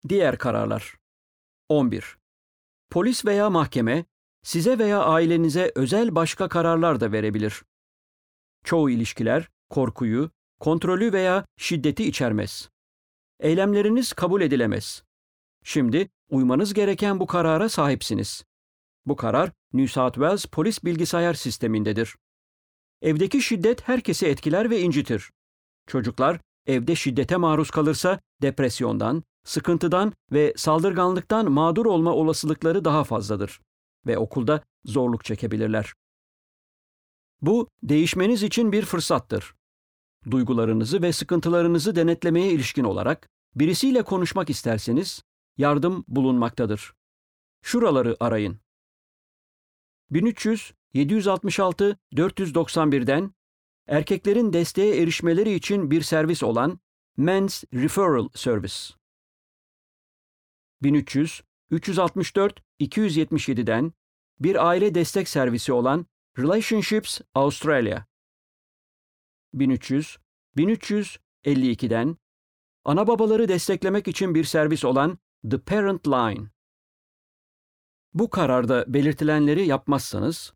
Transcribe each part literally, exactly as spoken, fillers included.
Diğer kararlar. on bir. Polis veya mahkeme size veya ailenize özel başka kararlar da verebilir. Çoğu ilişkiler korkuyu, kontrolü veya şiddeti içermez. Eylemleriniz kabul edilemez. Şimdi uymanız gereken bu karara sahipsiniz. Bu karar New South Wales Polis Bilgisayar Sistemi'ndedir. Evdeki şiddet herkesi etkiler ve incitir. Çocuklar evde şiddete maruz kalırsa depresyondan, sıkıntıdan ve saldırganlıktan mağdur olma olasılıkları daha fazladır ve okulda zorluk çekebilirler. Bu, değişmeniz için bir fırsattır. Duygularınızı ve sıkıntılarınızı denetlemeye ilişkin olarak birisiyle konuşmak isterseniz yardım bulunmaktadır. Şuraları arayın. bin üç yüz yedi yüz altmış altı dört yüz doksan bir'den erkeklerin desteğe erişmeleri için bir servis olan Men's Referral Service. bin üç yüz üç yüz altmış dört iki yüz yetmiş yedi'den bir aile destek servisi olan Relationships Australia. bin üç yüz bin üç yüz elli iki'den ana babaları desteklemek için bir servis olan The Parent Line. Bu kararda belirtilenleri yapmazsanız,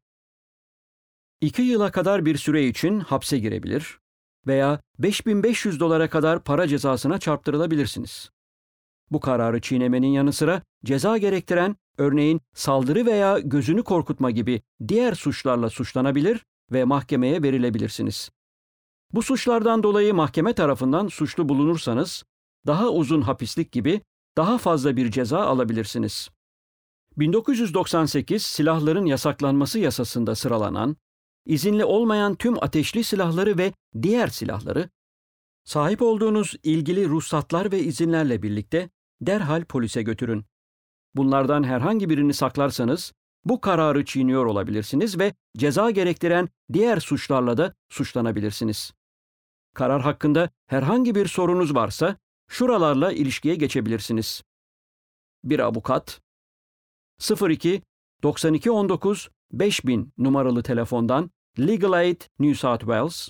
iki yıla kadar bir süre için hapse girebilir veya beş bin beş yüz dolara kadar para cezasına çarptırılabilirsiniz. Bu kararı çiğnemenin yanı sıra ceza gerektiren, örneğin saldırı veya gözünü korkutma gibi diğer suçlarla suçlanabilir ve mahkemeye verilebilirsiniz. Bu suçlardan dolayı mahkeme tarafından suçlu bulunursanız, daha uzun hapislik gibi daha fazla bir ceza alabilirsiniz. bin dokuz yüz doksan sekiz Silahların Yasaklanması Yasası'nda sıralanan, izinli olmayan tüm ateşli silahları ve diğer silahları, sahip olduğunuz ilgili ruhsatlar ve izinlerle birlikte derhal polise götürün. Bunlardan herhangi birini saklarsanız, bu kararı çiğniyor olabilirsiniz ve ceza gerektiren diğer suçlarla da suçlanabilirsiniz. Karar hakkında herhangi bir sorunuz varsa, şuralarla ilişkiye geçebilirsiniz. Bir avukat, sıfır iki doksan iki on dokuz beş bin numaralı telefondan Legal Aid New South Wales.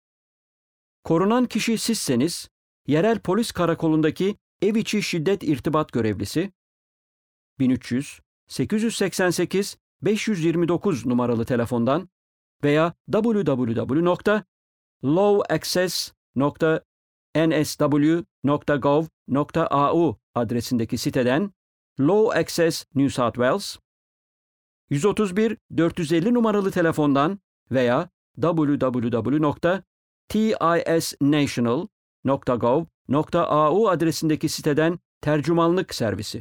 Korunan kişi sizseniz, yerel polis karakolundaki ev içi şiddet irtibat görevlisi, bin üç yüz sekiz yüz seksen sekiz beş yüz yirmi dokuz numaralı telefondan veya double-u double-u double-u nokta law access nokta n s w nokta gov nokta a u adresindeki siteden Law Access New South Wales, yüz otuz bir dört yüz elli numaralı telefondan veya double-u double-u double-u nokta tisnational nokta gov nokta a u adresindeki siteden tercümanlık servisi.